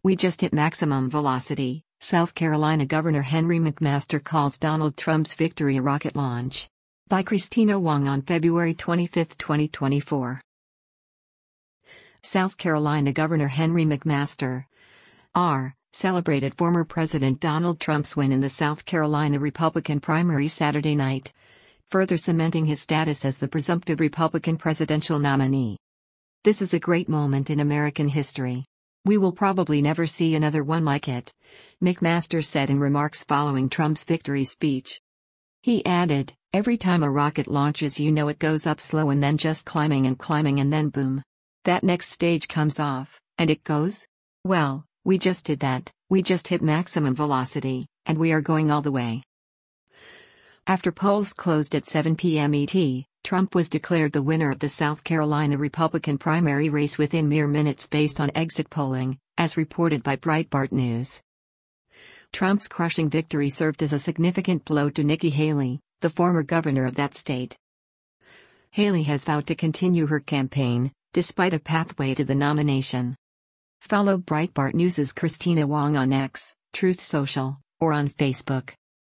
We just hit maximum velocity, South Carolina Governor Henry McMaster calls Donald Trump's victory a rocket launch. By Christina Wong on February 25, 2024. South Carolina Governor Henry McMaster, R., celebrated former President Donald Trump's win in the South Carolina Republican primary Saturday night, further cementing his status as the presumptive Republican presidential nominee. "This is a great moment in American history. We will probably never see another one like it," McMaster said in remarks following Trump's victory speech. He added, "Every time a rocket launches, you know it goes up slow and then just climbing and then boom. That next stage comes off, and it goes? Well, we just did that, we just hit maximum velocity, and we are going all the way." After polls closed at 7 p.m. ET, Trump was declared the winner of the South Carolina Republican primary race within mere minutes based on exit polling, as reported by Breitbart News. Trump's crushing victory served as a significant blow to Nikki Haley, the former governor of that state. Haley has vowed to continue her campaign, despite a pathway to the nomination. Follow Breitbart News' Christina Wong on X, Truth Social, or on Facebook.